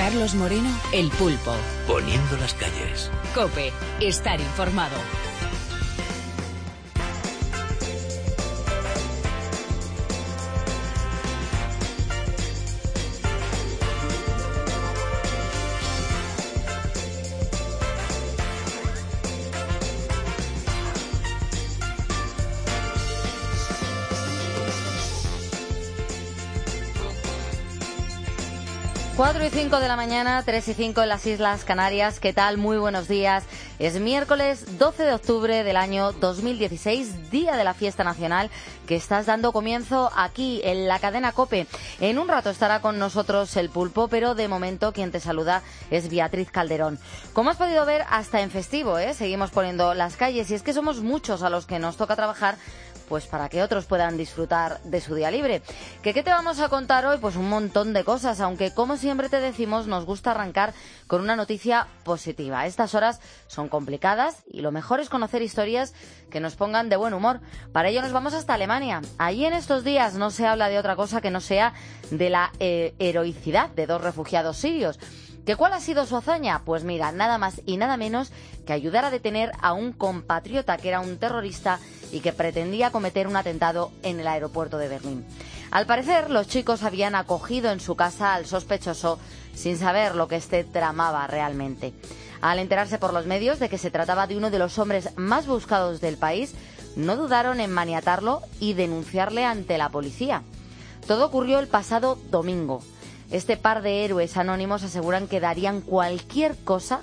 Carlos Moreno, El Pulpo. Poniendo las calles. COPE, estar informado. Cuatro y 5 de la mañana, 3 y 5 en las Islas Canarias. ¿Qué tal? Muy buenos días. Es miércoles 12 de octubre del año 2016, día de la fiesta nacional, que estás dando comienzo aquí en la cadena COPE. En un rato estará con nosotros El Pulpo, pero de momento quien te saluda es Beatriz Calderón. Como has podido ver, hasta en festivo, seguimos poniendo las calles, y es que somos muchos a los que nos toca trabajar, pues para que otros puedan disfrutar de su día libre. ¿Qué te vamos a contar hoy? Pues un montón de cosas, aunque como siempre te decimos, nos gusta arrancar con una noticia positiva. Estas horas son complicadas y lo mejor es conocer historias que nos pongan de buen humor. Para ello nos vamos hasta Alemania. Allí en estos días no se habla de otra cosa que no sea de la heroicidad de dos refugiados sirios. ¿Que cuál ha sido su hazaña? Pues mira, nada más y nada menos que ayudar a detener a un compatriota que era un terrorista y que pretendía cometer un atentado en el aeropuerto de Berlín. Al parecer, los chicos habían acogido en su casa al sospechoso sin saber lo que éste tramaba realmente. Al enterarse por los medios de que se trataba de uno de los hombres más buscados del país, no dudaron en maniatarlo y denunciarle ante la policía. Todo ocurrió el pasado domingo. Este par de héroes anónimos aseguran que darían cualquier cosa,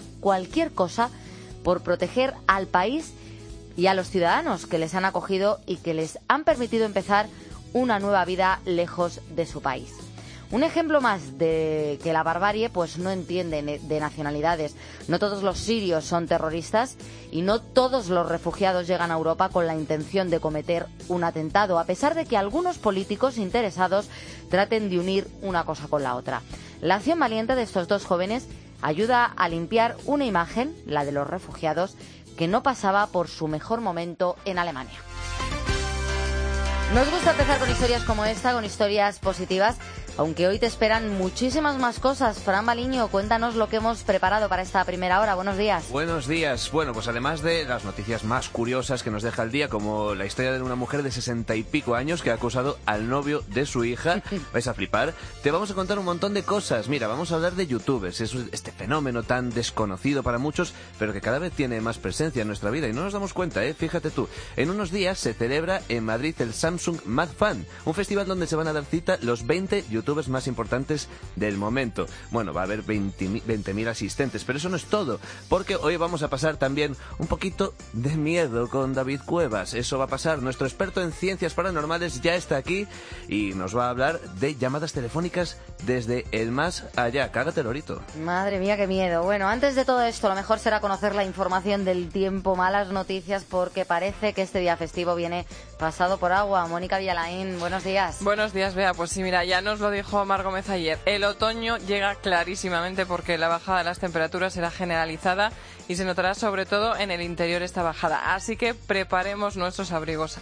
por proteger al país y a los ciudadanos que les han acogido y que les han permitido empezar una nueva vida lejos de su país. Un ejemplo más de que la barbarie pues no entiende de nacionalidades. No todos los sirios son terroristas y no todos los refugiados llegan a Europa con la intención de cometer un atentado, a pesar de que algunos políticos interesados traten de unir una cosa con la otra. La acción valiente de estos dos jóvenes ayuda a limpiar una imagen, la de los refugiados, que no pasaba por su mejor momento en Alemania. Nos gusta empezar con historias como esta, con historias positivas, aunque hoy te esperan muchísimas más cosas. Fran Baliño, cuéntanos lo que hemos preparado para esta primera hora. Buenos días. Buenos días. Bueno, pues además de las noticias más curiosas que nos deja el día, como la historia de una mujer de 60 y pico años que ha acusado al novio de su hija, vais a flipar, te vamos a contar un montón de cosas. Mira, vamos a hablar de youtubers, este fenómeno tan desconocido para muchos, pero que cada vez tiene más presencia en nuestra vida y no nos damos cuenta, fíjate tú. En unos días se celebra en Madrid el Samsung Mad Fan, un festival donde se van a dar cita los 20 youtubers más importantes del momento. Bueno, va a haber 20.000 asistentes, pero eso no es todo, porque hoy vamos a pasar también un poquito de miedo con David Cuevas. Eso va a pasar. Nuestro experto en ciencias paranormales ya está aquí y nos va a hablar de llamadas telefónicas desde el más allá. Cágate, lorito. Madre mía, qué miedo. Bueno, antes de todo esto, lo mejor será conocer la información del tiempo, malas noticias, porque parece que este día festivo viene pasado por agua. Mónica Villalain, buenos días. Buenos días, Bea. Pues sí, mira, ya nos lo dijo Mar Gómez ayer. El otoño llega clarísimamente porque la bajada de las temperaturas será generalizada y se notará sobre todo en el interior esta bajada. Así que preparemos nuestros abrigos,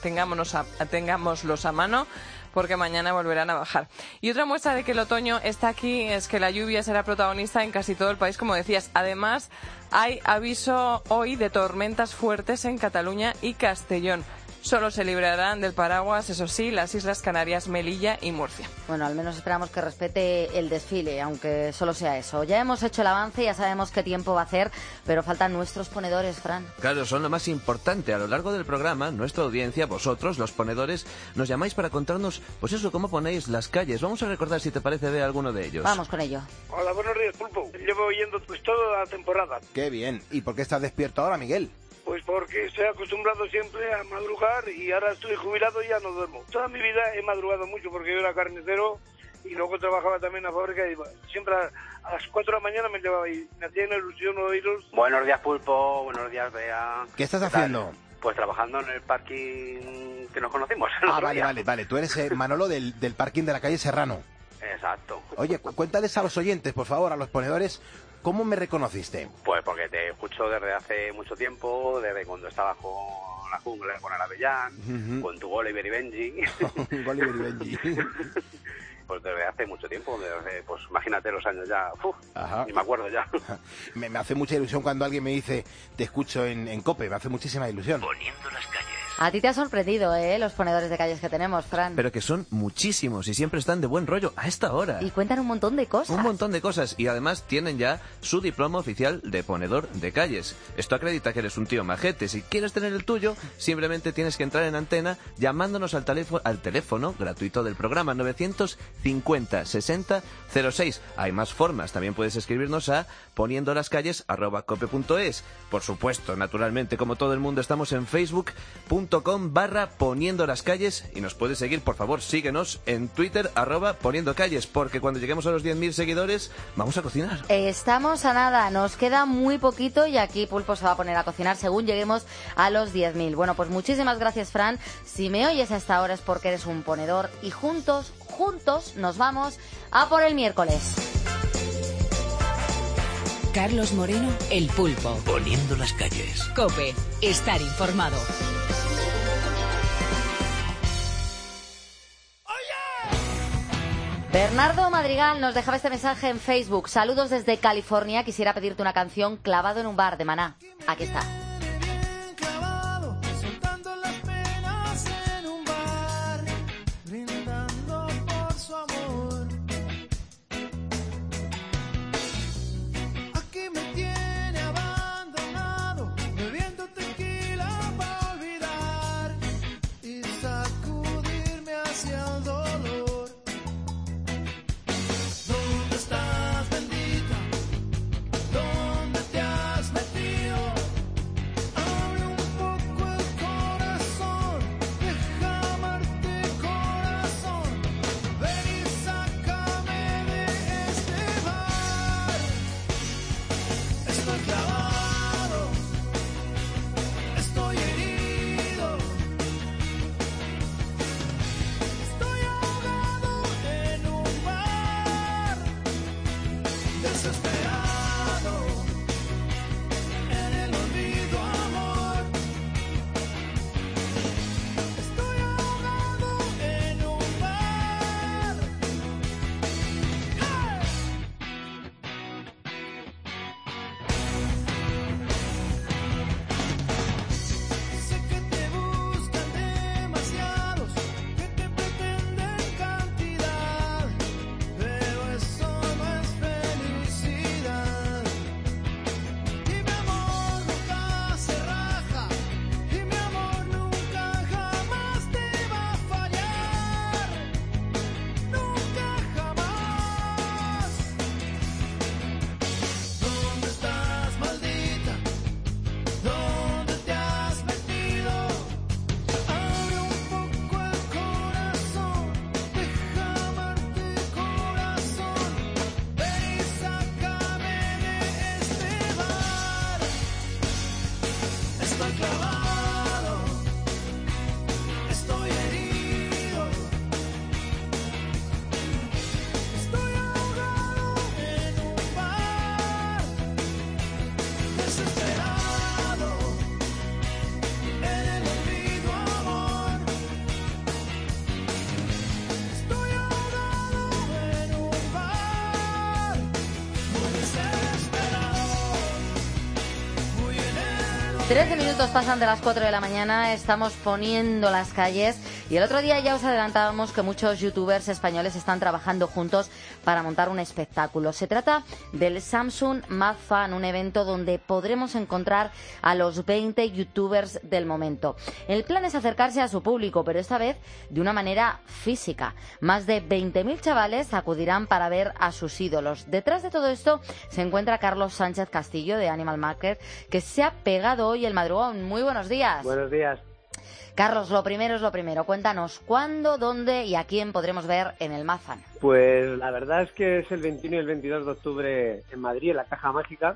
tengámoslos a mano, porque mañana volverán a bajar. Y otra muestra de que el otoño está aquí es que la lluvia será protagonista en casi todo el país, como decías. Además, hay aviso hoy de tormentas fuertes en Cataluña y Castellón. Solo se librarán del paraguas, eso sí, las Islas Canarias, Melilla y Murcia. Bueno, al menos esperamos que respete el desfile, aunque solo sea eso. Ya hemos hecho el avance, ya sabemos qué tiempo va a hacer, pero faltan nuestros ponedores, Fran. Claro, son lo más importante. A lo largo del programa, nuestra audiencia, vosotros, los ponedores, nos llamáis para contarnos, pues eso, cómo ponéis las calles. Vamos a recordar, si te parece, de alguno de ellos. Vamos con ello. Hola, buenos días, Pulpo. Llevo oyendo pues toda la temporada. Qué bien. ¿Y por qué estás despierto ahora, Miguel? Pues porque estoy acostumbrado siempre a madrugar y ahora estoy jubilado y ya no duermo. Toda mi vida he madrugado mucho porque yo era carnicero y luego trabajaba también en la fábrica y siempre a las 4 de la mañana me llevaba y me hacía una ilusión oíros. Buenos días, Pulpo. Buenos días, Bea. ¿Qué estás haciendo? Pues trabajando en el parking que nos conocimos. Vale. Tú eres Manolo del parking de la calle Serrano. Exacto. Oye, cuéntales a los oyentes, por favor, a los ponedores, ¿cómo me reconociste? Pues porque te escucho desde hace mucho tiempo, desde cuando estabas con la jungla, con el Avellán, con tu Oliver y Benji. Oliver y Benji. Pues desde hace mucho tiempo, pues imagínate los años ya, ni me acuerdo ya. Me hace mucha ilusión cuando alguien me dice, te escucho en COPE, me hace muchísima ilusión. Poniendo las calles. A ti te ha sorprendido, los ponedores de calles que tenemos, Fran. Pero que son muchísimos y siempre están de buen rollo a esta hora. Y cuentan un montón de cosas. Un montón de cosas. Y además tienen ya su diploma oficial de ponedor de calles. Esto acredita que eres un tío majete. Si quieres tener el tuyo, simplemente tienes que entrar en antena llamándonos al teléfono gratuito del programa 950 60 06. Hay más formas. También puedes escribirnos a poniendolascalles@cope.es. Por supuesto, naturalmente, como todo el mundo, estamos en facebook.com/poniendolascalles y nos puedes seguir, por favor, síguenos en Twitter @poniendocalles, porque cuando lleguemos a los 10.000 seguidores vamos a cocinar. Estamos a nada, nos queda muy poquito y aquí Pulpo se va a poner a cocinar según lleguemos a los 10.000. Bueno, pues muchísimas gracias, Fran. Si me oyes a esta hora es porque eres un ponedor y juntos nos vamos a por el miércoles. Carlos Moreno, El Pulpo. Poniendo las calles. COPE, estar informado. Bernardo Madrigal nos dejaba este mensaje en Facebook. Saludos desde California. Quisiera pedirte una canción, Clavado en un bar, de Maná. Aquí está. Trece minutos pasan de las 4 de la mañana, estamos poniendo las calles y el otro día ya os adelantábamos que muchos youtubers españoles están trabajando juntos para montar un espectáculo. Se trata del Samsung Mad Fan, un evento donde podremos encontrar a los 20 youtubers del momento. El plan es acercarse a su público, pero esta vez de una manera física. Más de 20.000 chavales acudirán para ver a sus ídolos. Detrás de todo esto se encuentra Carlos Sánchez Castillo de Animal Market, que se ha pegado hoy el madrugón. Muy buenos días. Buenos días. Carlos, lo primero es lo primero. Cuéntanos cuándo, dónde y a quién podremos ver en el Mad Fan. Pues la verdad es que es el 21 y el 22 de octubre en Madrid, en la Caja Mágica.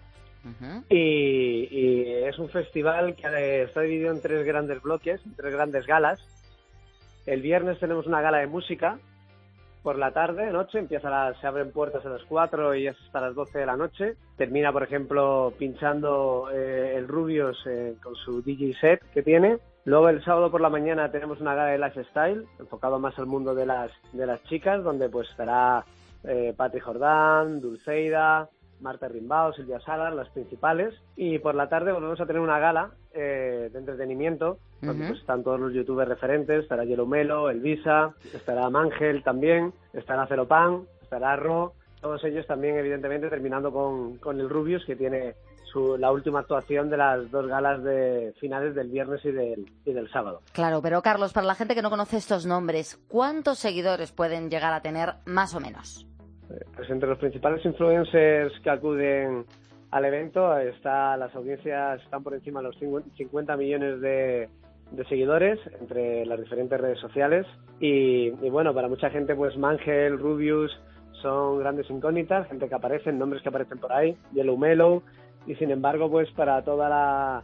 Y es un festival que está dividido en tres grandes bloques, en tres grandes galas. El viernes tenemos una gala de música por la tarde, noche, se abren puertas a las 4 y es hasta las 12 de la noche. Termina, por ejemplo, pinchando el Rubius con su DJ set que tiene. Luego el sábado por la mañana tenemos una gala de lifestyle, enfocado más al mundo de las chicas, donde pues estará Patri Jordán, Dulceida, Marta Rimbao, Silvia Salas, las principales. Y por la tarde volvemos a tener una gala de entretenimiento, donde pues están todos los youtubers referentes, estará Yellow Melo, Elvisa, estará Mangel también, estará Celopan, estará Ro, todos ellos también evidentemente terminando con el Rubius, que tiene la última actuación de las dos galas de finales del viernes y del sábado. Claro, pero Carlos, para la gente que no conoce estos nombres, ¿cuántos seguidores pueden llegar a tener más o menos? Pues entre los principales influencers que acuden al evento las audiencias están por encima de los 50 millones de seguidores entre las diferentes redes sociales y bueno, para mucha gente pues Mangel, Rubius son grandes incógnitas, gente que aparecen, nombres que aparecen por ahí, Yellow Melo, y sin embargo pues para toda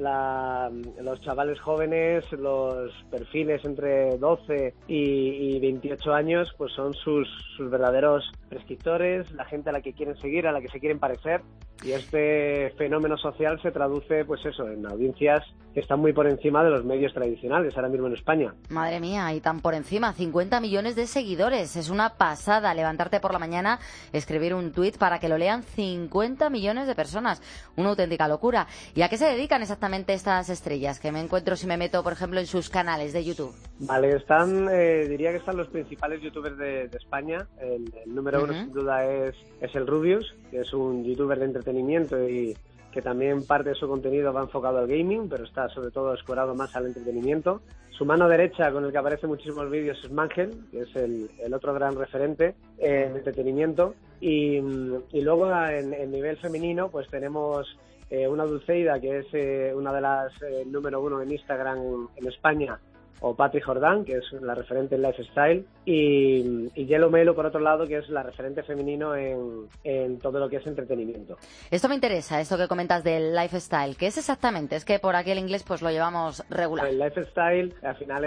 los chavales jóvenes, los perfiles entre 12 y 28 años, pues son sus verdaderos prescriptores, la gente a la que quieren seguir, a la que se quieren parecer, y este fenómeno social se traduce pues eso, en audiencias que están muy por encima de los medios tradicionales ahora mismo en España. Madre mía, y tan por encima, 50 millones de seguidores, es una pasada levantarte por la mañana, escribir un tuit para que lo lean 50 millones de personas, una auténtica locura. ¿Y a qué se dedican exactamente estas estrellas? Que me encuentro si me meto, por ejemplo, en sus canales de YouTube. Vale, diría que están los principales youtubers de España. El número uno sin duda es el Rubius, que es un youtuber de entretenimiento y que también parte de su contenido va enfocado al gaming, pero está sobre todo escorado más al entretenimiento. Su mano derecha, con el que aparece en muchísimos vídeos, es Mangel, que es el otro gran referente en entretenimiento. Y luego en nivel femenino pues tenemos una Dulceida, que es una de las número uno en Instagram en España, o Patri Jordán, que es la referente en lifestyle, y Yellow Melo, por otro lado, que es la referente femenino en todo lo que es entretenimiento. Esto me interesa, esto que comentas del lifestyle. ¿Qué es exactamente? Es que por aquí el inglés pues lo llevamos regular. El lifestyle al final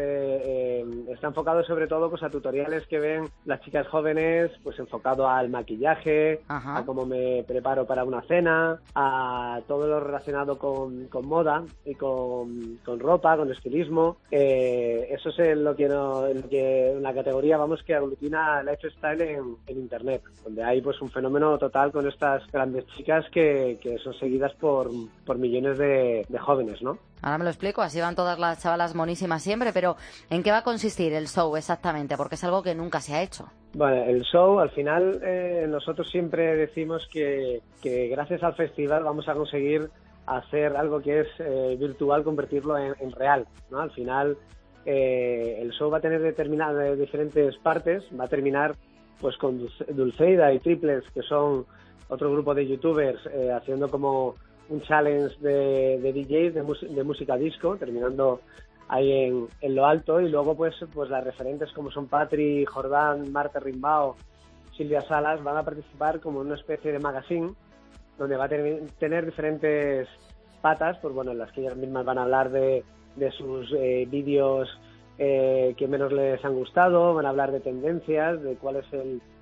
está enfocado sobre todo pues a tutoriales que ven las chicas jóvenes, pues enfocado al maquillaje, a cómo me preparo para una cena, a todo lo relacionado con moda y con ropa, con estilismo. Eso es lo que la categoría, vamos, que aglutina lifestyle en internet, donde hay pues un fenómeno total con estas grandes chicas que son seguidas por millones de jóvenes, ¿no? Ahora me lo explico, así van todas las chavalas monísimas siempre, pero ¿en qué va a consistir el show exactamente? Porque es algo que nunca se ha hecho. Bueno, el show, al final, nosotros siempre decimos que gracias al festival vamos a conseguir hacer algo que es virtual, convertirlo en real, ¿no? Al final el show va a tener determinadas diferentes partes, va a terminar pues con Dulceida y Triples, que son otro grupo de youtubers haciendo como un challenge de DJs de música disco, terminando ahí en lo alto, y luego pues las referentes como son Patri Jordán, Marta Rimbao, Silvia Salas van a participar como en una especie de magazine donde va a tener diferentes patas, pues bueno, en las que ellas mismas van a hablar de sus vídeos que menos les han gustado, van a hablar de tendencias, de cuál es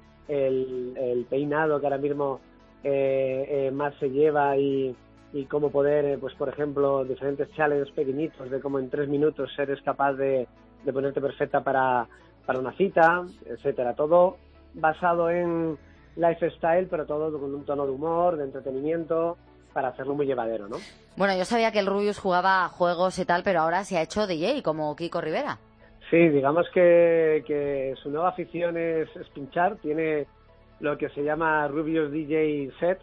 el peinado que ahora mismo más se lleva y cómo poder, pues por ejemplo, diferentes challenges pequeñitos de cómo en 3 minutos eres capaz de ponerte perfecta para una cita, etcétera. Todo basado en lifestyle, pero todo con un tono de humor, de entretenimiento, para hacerlo muy llevadero, ¿no? Bueno, yo sabía que el Rubius jugaba a juegos y tal, pero ahora se ha hecho DJ, como Kiko Rivera. Sí, digamos que su nueva afición es pinchar, tiene lo que se llama Rubius DJ Set,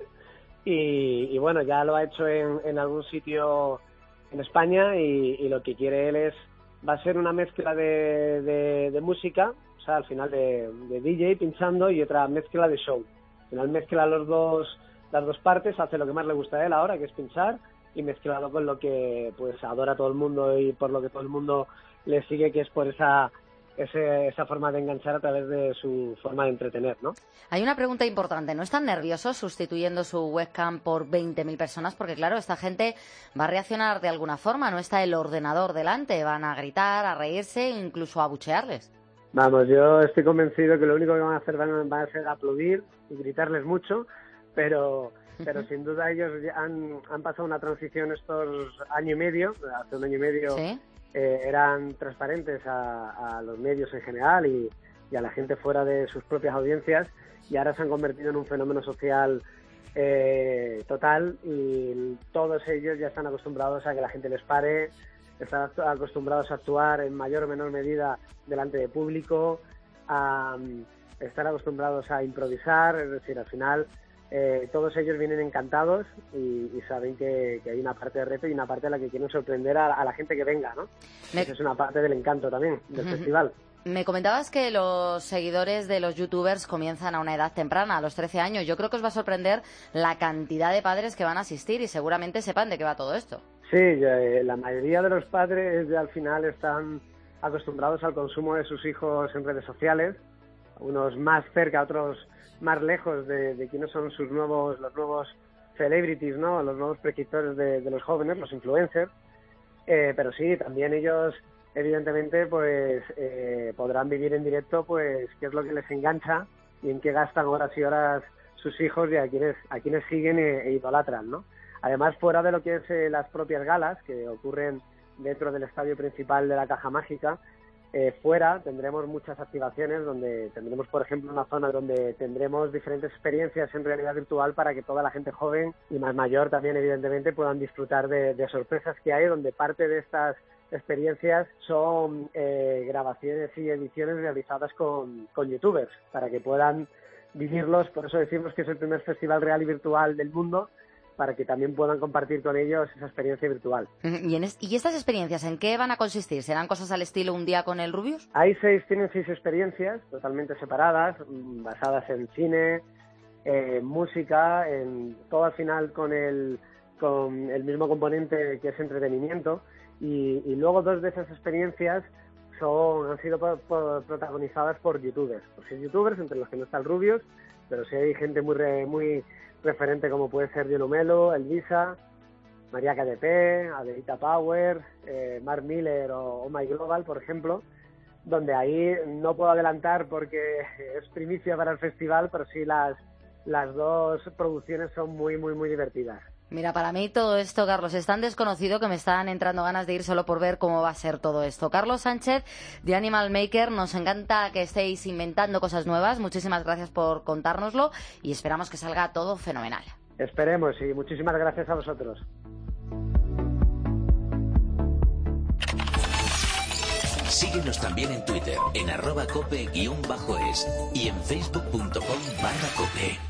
y bueno, ya lo ha hecho en algún sitio en España, y lo que quiere él va a ser una mezcla de música, o sea, al final de DJ pinchando, y otra mezcla de show. Al final mezcla las dos partes, hace lo que más le gusta a él ahora, que es pinchar, y mezclado con lo que pues adora todo el mundo y por lo que todo el mundo le sigue, que es por esa forma de enganchar a través de su forma de entretener, ¿no? Hay una pregunta importante. ¿No están nerviosos sustituyendo su webcam por 20.000 personas? Porque claro, esta gente va a reaccionar de alguna forma, no está el ordenador delante, van a gritar, a reírse, incluso a abuchearles. Vamos, yo estoy convencido que lo único que van a hacer van a ser aplaudir y gritarles mucho, pero pero sin duda ellos ya han pasado una transición estos año y medio. Hace un año y medio ¿Sí? Eran transparentes a los medios en general y a la gente fuera de sus propias audiencias, y ahora se han convertido en un fenómeno social total, y todos ellos ya están acostumbrados a que la gente les pare, están acostumbrados a actuar en mayor o menor medida delante de público, a estar acostumbrados a improvisar, es decir, al final todos ellos vienen encantados y saben que hay una parte de reto y una parte en la que quieren sorprender a la gente que venga, ¿no? Esa es una parte del encanto también del festival. Me comentabas que los seguidores de los youtubers comienzan a una edad temprana, a los 13 años. Yo creo que os va a sorprender la cantidad de padres que van a asistir y seguramente sepan de qué va todo esto. Sí, la mayoría de los padres ya al final están acostumbrados al consumo de sus hijos en redes sociales, unos más cerca, otros más lejos de quiénes son los nuevos celebrities, ¿no? Los nuevos prescriptores de los jóvenes, los influencers. Pero sí, también ellos evidentemente pues podrán vivir en directo pues qué es lo que les engancha y en qué gastan horas y horas sus hijos y a quienes siguen e idolatran, ¿no? Además, fuera de lo que es las propias galas que ocurren dentro del estadio principal de la Caja Mágica, fuera tendremos muchas activaciones donde tendremos, por ejemplo, una zona donde tendremos diferentes experiencias en realidad virtual para que toda la gente joven y más mayor también evidentemente puedan disfrutar de sorpresas que hay, donde parte de estas experiencias son grabaciones y ediciones realizadas con youtubers para que puedan vivirlos. Por eso decimos que es el primer festival real y virtual del mundo, para que también puedan compartir con ellos esa experiencia virtual. ¿Y estas experiencias en qué van a consistir? ¿Serán cosas al estilo Un día con el Rubius? Tienen 6 experiencias totalmente separadas, basadas en cine, música, en todo al final con el mismo componente que es entretenimiento, y luego 2 de esas experiencias han sido protagonizadas por youtubers. Por 6 youtubers, entre los que no está el Rubius, pero sí hay gente muy referente como puede ser Diego Melo, Elvisa, María KDP, Adelita Power, Mark Miller o My Global, por ejemplo, donde ahí no puedo adelantar porque es primicia para el festival, pero sí las 2 producciones son muy divertidas. Mira, para mí todo esto, Carlos, es tan desconocido que me están entrando ganas de ir solo por ver cómo va a ser todo esto. Carlos Sánchez, de Animal Maker, nos encanta que estéis inventando cosas nuevas. Muchísimas gracias por contárnoslo y esperamos que salga todo fenomenal. Esperemos y muchísimas gracias a vosotros. Síguenos también en Twitter, en @cope_es y en facebook.com/cope.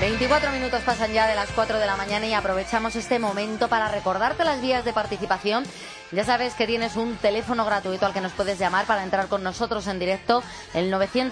24 minutos pasan ya de las 4 de la mañana y aprovechamos este momento para recordarte las vías de participación. Ya sabes que tienes un teléfono gratuito al que nos puedes llamar para entrar con nosotros en directo, el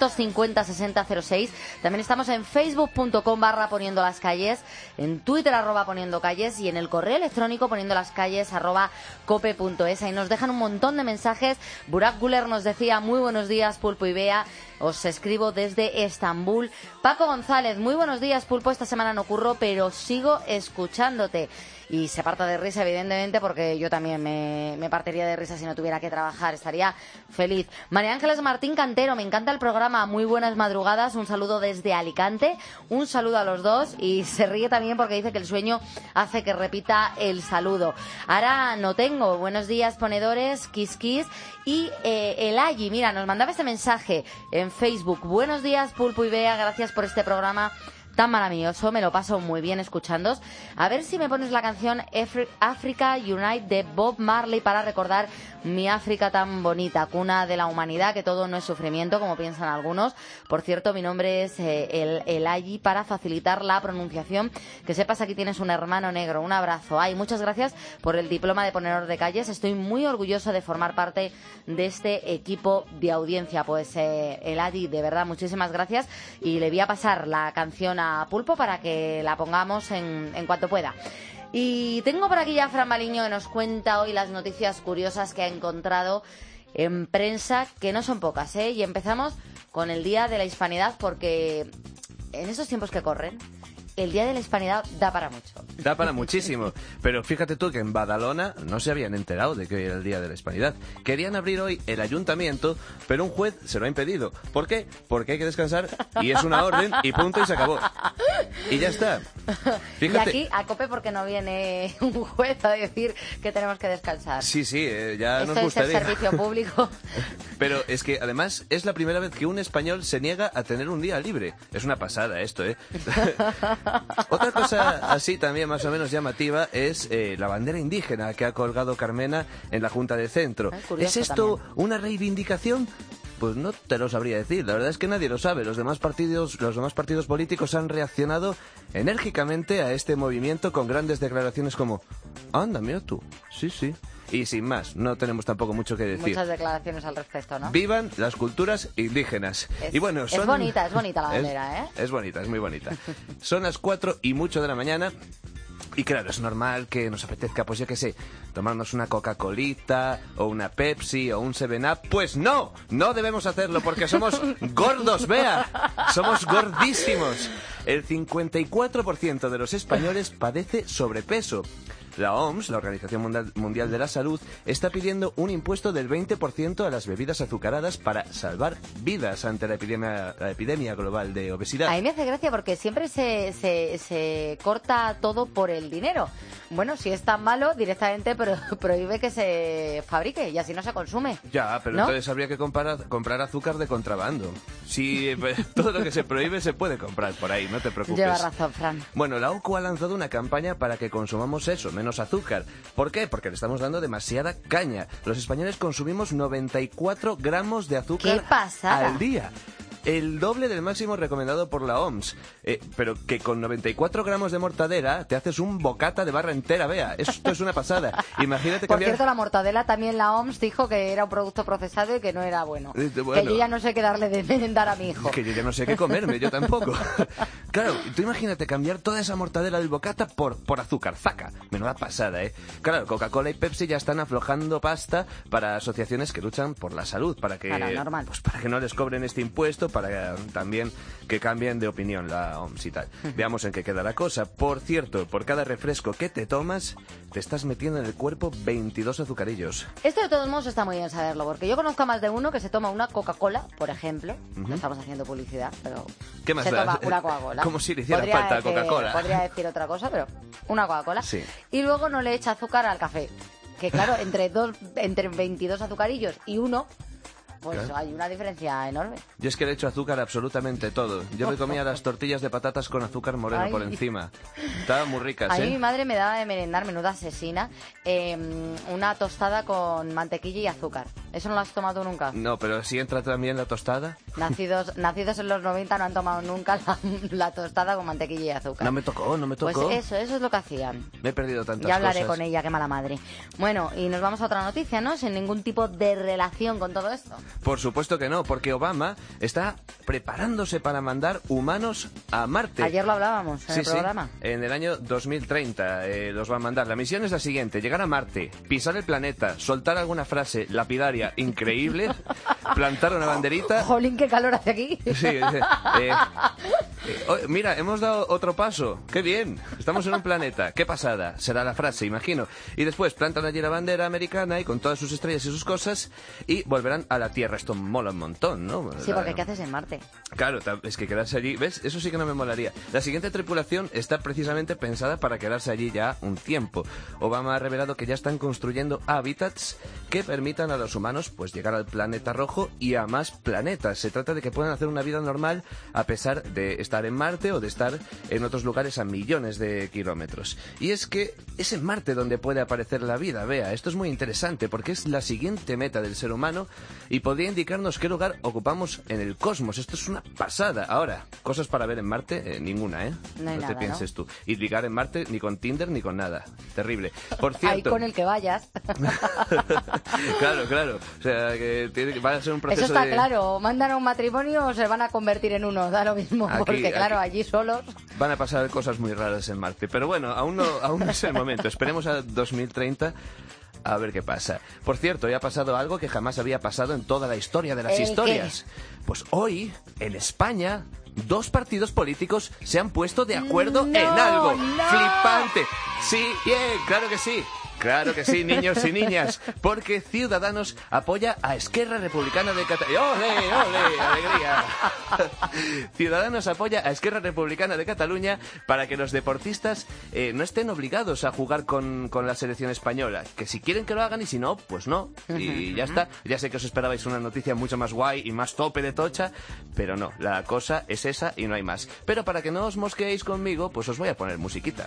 950-6006. También estamos en facebook.com/poniendo las calles, en Twitter @poniendo calles y en el correo electrónico poniendo las calles @cope.es. Ahí nos dejan un montón de mensajes. Burak Guler nos decía: muy buenos días, Pulpo y Bea. Os escribo desde Estambul. Paco González: muy buenos días, Pulpo. Esta semana no curro, pero sigo escuchándote. Y se parta de risa, evidentemente, porque yo también me partiría de risa si no tuviera que trabajar. Estaría feliz. María Ángeles Martín Cantero: me encanta el programa. Muy buenas madrugadas. Un saludo desde Alicante. Un saludo a los dos. Y se ríe también porque dice que el sueño hace que repita el saludo. Ahora no tengo. Buenos días, ponedores. Kiss Kiss. Y el Ayi, mira, nos mandaba este mensaje en Facebook: buenos días, Pulpo y Bea, gracias por este programa tan maravilloso, me lo paso muy bien escuchándos. A ver si me pones la canción Africa Unite de Bob Marley para recordar mi África tan bonita, cuna de la humanidad, que todo no es sufrimiento, como piensan algunos. Por cierto, mi nombre es el Ayi, para facilitar la pronunciación. Que sepas, aquí tienes un hermano negro. Un abrazo. Ay, muchas gracias por el diploma de ponedor de calles. Estoy muy orgulloso de formar parte de este equipo de audiencia. Pues el Ayi, de verdad, muchísimas gracias. Y le voy a pasar la canción a Pulpo para que la pongamos en cuanto pueda. Y tengo por aquí ya a Fran Baliño, que nos cuenta hoy las noticias curiosas que ha encontrado en prensa, que no son pocas, ¿eh? Y empezamos con el Día de la Hispanidad, porque en estos tiempos que corren, el Día de la Hispanidad da para mucho. Da para muchísimo. Pero fíjate tú que en Badalona no se habían enterado de que hoy era el Día de la Hispanidad. Querían abrir hoy el ayuntamiento, pero un juez se lo ha impedido. ¿Por qué? Porque hay que descansar y es una orden y punto y se acabó. Y ya está. Fíjate. Y aquí a COPE porque no viene un juez a decir que tenemos que descansar. Sí, ya Esto nos gustaría. Es el servicio público. Pero es que además es la primera vez que un español se niega a tener un día libre. Es una pasada esto, ¿eh? Otra cosa así también más o menos llamativa es la bandera indígena que ha colgado Carmena en la Junta de Centro. ¿Es esto también una reivindicación? Pues no te lo sabría decir. La verdad es que nadie lo sabe. Los demás partidos políticos han reaccionado enérgicamente a este movimiento con grandes declaraciones como: anda, mira tú, sí. Y sin más, no tenemos tampoco mucho que decir. Muchas declaraciones al respecto, ¿no? Vivan las culturas indígenas. Es, y bueno, es bonita la bandera, ¿eh? Es bonita, es muy bonita. Son las 4:08 de la mañana. Y claro, es normal que nos apetezca, pues yo qué sé, tomarnos una Coca-Colita, o una Pepsi, o un 7-Up. Pues no debemos hacerlo porque somos gordos, Bea. Somos gordísimos. El 54% de los españoles padece sobrepeso. La OMS, la Organización Mundial de la Salud, está pidiendo un impuesto del 20% a las bebidas azucaradas para salvar vidas ante la epidemia global de obesidad. A mí me hace gracia porque siempre se corta todo por el dinero. Bueno, si es tan malo, directamente prohíbe que se fabrique y así no se consume. Ya, pero ¿no? Entonces habría que comprar azúcar de contrabando. Si todo lo que se prohíbe se puede comprar por ahí, no te preocupes. Lleva razón, Fran. Bueno, la OCU ha lanzado una campaña para que consumamos eso, menos azúcar. ¿Por qué? Porque le estamos dando demasiada caña. Los españoles consumimos 94 gramos de azúcar al día. El doble del máximo recomendado por la OMS. Pero que con 94 gramos de mortadela te haces un bocata de barra entera, Bea. Esto es una pasada. Imagínate Por cierto, la mortadela también la OMS dijo que era un producto procesado y que no era bueno. Que yo ya no sé qué darle de merendar a mi hijo. Que yo ya no sé qué comerme, yo tampoco. Claro, tú imagínate cambiar toda esa mortadela del bocata por azúcar. ¡Zaca! Menuda pasada, ¿eh? Claro, Coca-Cola y Pepsi ya están aflojando pasta para asociaciones que luchan por la salud, para que no les cobren este impuesto, para también que cambien de opinión la OMS y tal. Veamos en qué queda la cosa. Por cierto, por cada refresco que te tomas, te estás metiendo en el cuerpo 22 azucarillos. Esto de todos modos está muy bien saberlo, porque yo conozco a más de uno que se toma una Coca-Cola, por ejemplo. No estamos haciendo publicidad, pero ¿qué más se toma una Coca-Cola. Como si le hiciera falta a Coca-Cola. Podría decir otra cosa, pero una Coca-Cola. Sí. Y luego no le echa azúcar al café. Que claro, entre 22 azucarillos y uno, pues claro, hay una diferencia enorme. Yo es que le echo azúcar a absolutamente todo. Yo me comía las tortillas de patatas con azúcar moreno por encima. Estaban muy ricas, A mí mi madre me daba de merendar, menuda asesina, una tostada con mantequilla y azúcar. ¿Eso no lo has tomado nunca? No, pero sí entra también la tostada. Nacidos en los 90 no han tomado nunca la tostada con mantequilla y azúcar. No me tocó. Pues eso es lo que hacían. Me he perdido tantas cosas. Ya hablaré con ella, qué mala madre. Bueno, y nos vamos a otra noticia, ¿no? Sin ningún tipo de relación con todo esto. Por supuesto que no, porque Obama está preparándose para mandar humanos a Marte. Ayer lo hablábamos en el programa. Sí. En el año 2030 los va a mandar. La misión es la siguiente: llegar a Marte, pisar el planeta, soltar alguna frase lapidaria increíble, plantar una banderita. Jolín, qué calor hace aquí. Sí, mira, hemos dado otro paso. ¡Qué bien! Estamos en un planeta. ¡Qué pasada! Será la frase, imagino. Y después plantan allí la bandera americana y con todas sus estrellas y sus cosas y volverán a la Tierra. Esto mola un montón, ¿no? Sí, porque ¿qué haces en Marte? Claro, es que quedarse allí... ¿Ves? Eso sí que no me molaría. La siguiente tripulación está precisamente pensada para quedarse allí ya un tiempo. Obama ha revelado que ya están construyendo hábitats que permitan a los humanos pues llegar al planeta rojo y a más planetas. Se trata de que puedan hacer una vida normal a pesar de estar en Marte o de estar en otros lugares a millones de kilómetros. Y es que es en Marte donde puede aparecer la vida. Vea, esto es muy interesante porque es la siguiente meta del ser humano y podría indicarnos qué lugar ocupamos en el cosmos. Esto es una pasada. Ahora, cosas para ver en Marte, ninguna, ¿eh? No hay te nada, pienses ¿no? tú. Y ligar en Marte ni con Tinder ni con nada. Terrible. Por cierto... Ahí con el que vayas. Claro. O sea, que va a ser un proceso. Eso está claro. Mandan a un matrimonio o se van a convertir en uno. Da lo mismo. Porque, claro, allí solos... Van a pasar cosas muy raras en Marte. Pero bueno, aún no es el momento. Esperemos a 2030... a ver qué pasa. Por cierto, hoy ha pasado algo que jamás había pasado en toda la historia de las historias. ¿Qué? Pues hoy, en España, 2 partidos políticos se han puesto de acuerdo en algo. ¡No! ¡Flipante! Sí, claro que sí. Claro que sí, niños y niñas, porque Ciudadanos apoya a Esquerra Republicana de Cataluña. ¡Ole, ole, alegría! Ciudadanos apoya a Esquerra Republicana de Cataluña para que los deportistas no estén obligados a jugar con la selección española. Que si quieren que lo hagan y si no, pues no. Y ya está. Ya sé que os esperabais una noticia mucho más guay y más tope de tocha, pero no, la cosa es esa y no hay más. Pero para que no os mosqueéis conmigo, pues os voy a poner musiquita.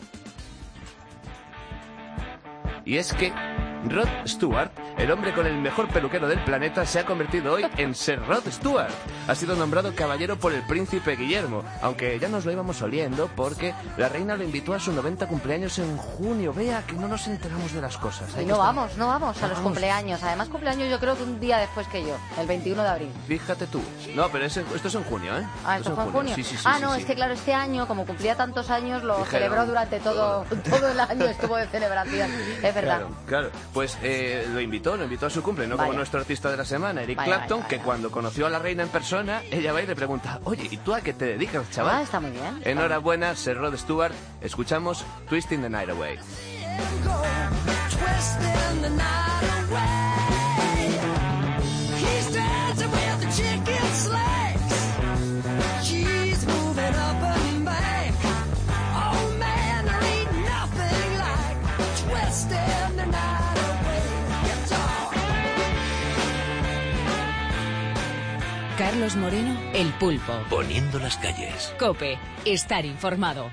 Y es que Rod Stewart, el hombre con el mejor peluquero del planeta, se ha convertido hoy en Sir Rod Stewart. Ha sido nombrado caballero por el príncipe Guillermo, aunque ya nos lo íbamos oliendo porque la reina lo invitó a su 90 cumpleaños en junio. Vea que no nos enteramos de las cosas. Y no vamos a los cumpleaños. Además, cumpleaños yo creo que un día después que yo, el 21 de abril. Fíjate tú. No, pero esto es en junio, ¿eh? Ah, ¿esto fue en junio? Sí, Es que claro, este año, como cumplía tantos años, lo celebró durante todo el año, estuvo de celebración. Es verdad. Claro. Pues lo invitó a su cumple, no como nuestro artista de la semana, Eric Clapton, que cuando conoció a la reina en persona, ella va y le pregunta: oye, ¿y tú a qué te dedicas, chaval? Ah, está muy bien. Enhorabuena, Sir Rod Stewart. Escuchamos Twisting the Night Away. Carlos Moreno, El Pulpo. Poniendo las calles. COPE, estar informado.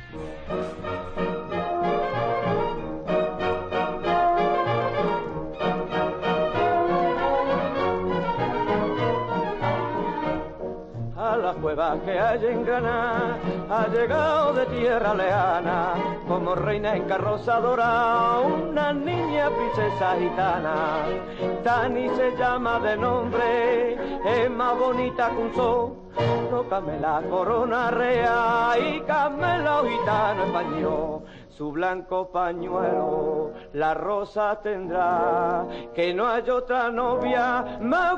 A la cueva que hay en Granada ha llegado de tierra lejana, como reina en carroza dorada, una niña princesa gitana. Dani se llama de nombre, es más bonita que un sol. Tócame la corona real y Camelo gitano español. Su blanco pañuelo la rosa tendrá, que no hay otra novia más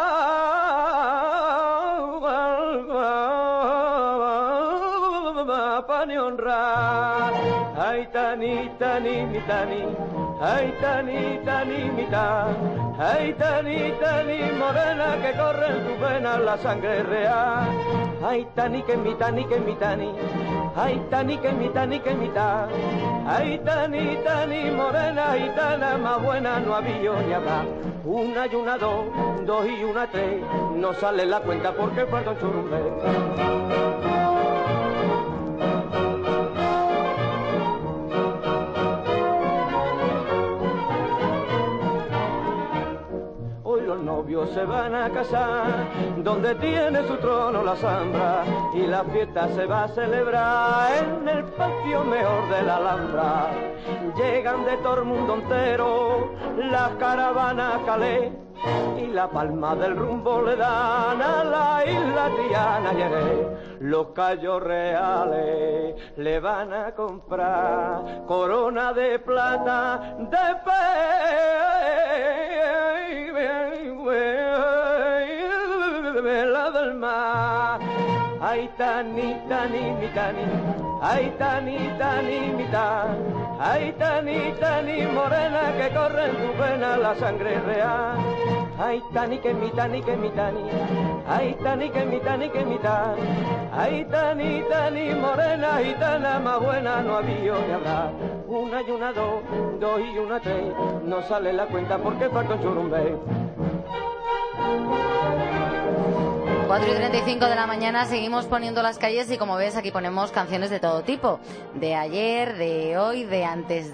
guapa ni honrar. Ay, tani, tani, mi tani, ay, tani, tani, mi tani, ay, tani, tani, morena que corre en tu vena la sangre real. Ay, tani, que mi tani, que mi tani, ay, tani, que mi tani, que mi tani, ay, tani, tani, morena gitana más buena no había ni habrá. Una y una, dos y una, tres, no sale la cuenta porque falta un churumbe. se van a casar, donde tiene su trono la zambra, y la fiesta se va a celebrar en el patio mejor de la Alhambra. Llegan de todo el mundo entero las caravanas Calais, y la palma del rumbo le dan a la isla Triana Jerez. Los Cayos Reales le van a comprar corona de plata de vela del mar. Ay, tani, tani, mi tani, ay, tani, tani, mi tani, ay, tani, tani, morena, que corre en tu vena la sangre real. Ay, tani, que mi tani, que mi tani, ay, tani, que mi tani, que mi tani, ay, tani, tani, morena, gitana más buena no había ni habrá. Una y una dos, dos y una tres, no sale la cuenta porque falta un churumbé. 4:35 de la mañana, seguimos poniendo las calles y como ves aquí ponemos canciones de todo tipo, de ayer, de hoy, de antes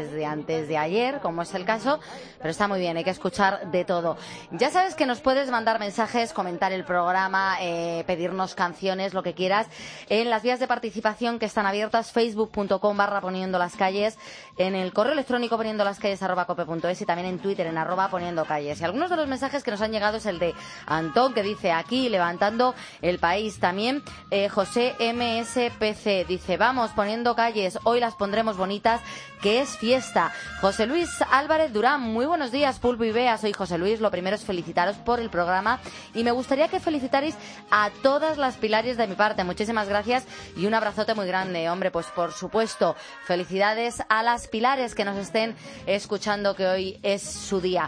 de ayer, como es el caso, pero está muy bien, hay que escuchar de todo. Ya sabes que nos puedes mandar mensajes, comentar el programa, pedirnos canciones, lo que quieras, en las vías de participación que están abiertas, facebook.com/poniendo las calles, en el correo electrónico poniendolascalles@cope.es y también en Twitter en @poniendocalles. Y algunos de los mensajes que nos han llegado es el de Antón, que dice aquí levantando el país. También José MSPC dice, vamos poniendo calles, hoy las pondremos bonitas, que es fiesta. José Luis Álvarez Durán, muy buenos días, Pulpo y Bea, soy José Luis, lo primero es felicitaros por el programa y me gustaría que felicitarais a todas las pilares de mi parte, muchísimas gracias y un abrazote muy grande, hombre, pues por supuesto, felicidades a las pilares que nos estén escuchando, que hoy es su día.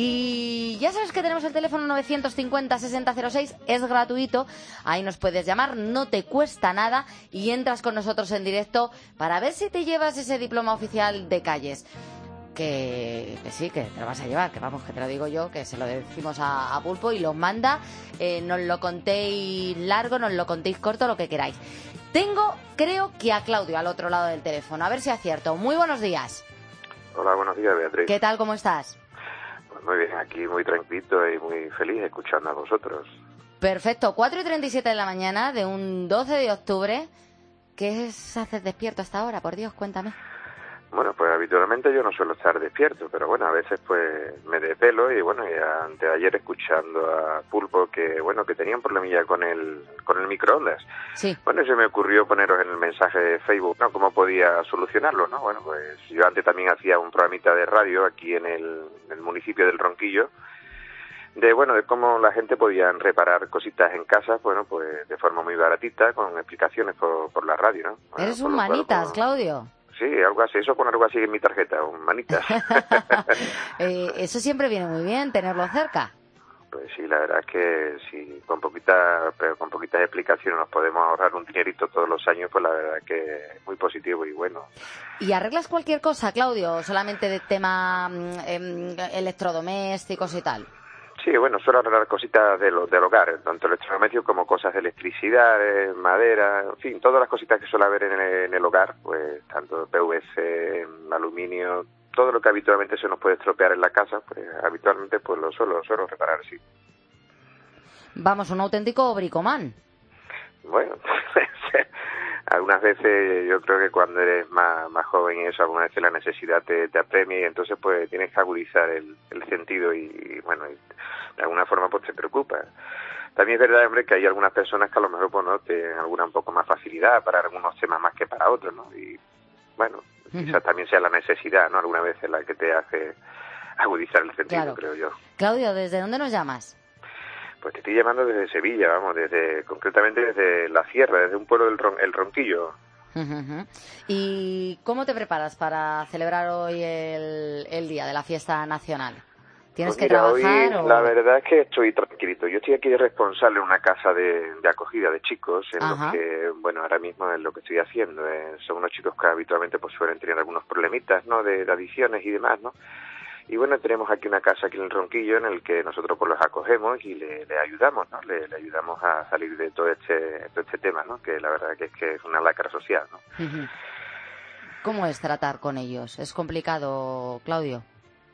Y ya sabes que tenemos el teléfono 950-6006, es gratuito, ahí nos puedes llamar, no te cuesta nada y entras con nosotros en directo para ver si te llevas ese diploma oficial de calles. Que sí, que te lo vas a llevar, que vamos, que te lo digo yo, que se lo decimos a Pulpo y los manda, nos lo contéis largo, nos lo contéis corto, lo que queráis. Tengo, creo que a Claudio al otro lado del teléfono, a ver si acierto. Muy buenos días. Hola, buenos días, Beatriz. ¿Qué tal, cómo estás? Pues muy bien, aquí muy tranquilo y muy feliz escuchando a vosotros. Perfecto, 4:37 de la mañana de un 12 de octubre. ¿Qué haces despierto hasta ahora? Por Dios, cuéntame. Bueno, pues habitualmente yo no suelo estar despierto, pero bueno, a veces pues me desvelo y bueno, y antes de ayer escuchando a Pulpo que bueno, que tenía un problemilla con el microondas. Sí. Bueno, se me ocurrió poneros en el mensaje de Facebook, ¿no? Cómo podía solucionarlo, ¿no? Bueno, pues yo antes también hacía un programita de radio aquí en el municipio del Ronquillo, de cómo la gente podía reparar cositas en casa, bueno, pues de forma muy baratita, con explicaciones por la radio, ¿no? Bueno, eres un manitas, Claudio. Sí, algo así, eso con algo así en mi tarjeta, un manitas. Eso siempre viene muy bien, tenerlo cerca. Pues sí, la verdad es que si con poquitas explicaciones nos podemos ahorrar un dinerito todos los años, pues la verdad es que es muy positivo y bueno. ¿Y arreglas cualquier cosa, Claudio, o solamente de tema electrodomésticos y tal? Sí, bueno, suelo arreglar cositas del hogar, tanto electrodomésticos como cosas de electricidad, madera, en fin, todas las cositas que suele haber en el hogar, pues tanto PVC, aluminio, todo lo que habitualmente se nos puede estropear en la casa, pues habitualmente pues lo suelo reparar, sí. Vamos, un auténtico bricomán. Bueno, algunas veces yo creo que cuando eres más joven y eso, algunas veces la necesidad te apremia y entonces pues tienes que agudizar el sentido y bueno, y de alguna forma pues te preocupa. También es verdad, hombre, que hay algunas personas que a lo mejor pues no tienen alguna un poco más facilidad para algunos temas más que para otros, ¿no? Y bueno, quizás también sea la necesidad, ¿no? Alguna vez la que te hace agudizar el sentido, claro. Creo yo. Claudio, ¿desde dónde nos llamas? Pues te estoy llamando desde Sevilla, vamos, concretamente desde la sierra, desde un pueblo el Ronquillo. ¿Y cómo te preparas para celebrar hoy el día de la fiesta nacional? ¿Tienes pues mira, que trabajar? Hoy, la verdad es que estoy tranquilito. Yo estoy aquí de responsable en una casa de acogida de chicos, en lo que, bueno, ahora mismo es lo que estoy haciendo. Son unos chicos que habitualmente pues suelen tener algunos problemitas, ¿no? De adicciones y demás, ¿no? Y bueno, tenemos aquí una casa aquí en el Ronquillo en el que nosotros pues los acogemos y le ayudamos, ¿no? Le ayudamos a salir de todo este tema, ¿no? Que la verdad que es una lacra social, ¿no? ¿Cómo es tratar con ellos? ¿Es complicado, Claudio?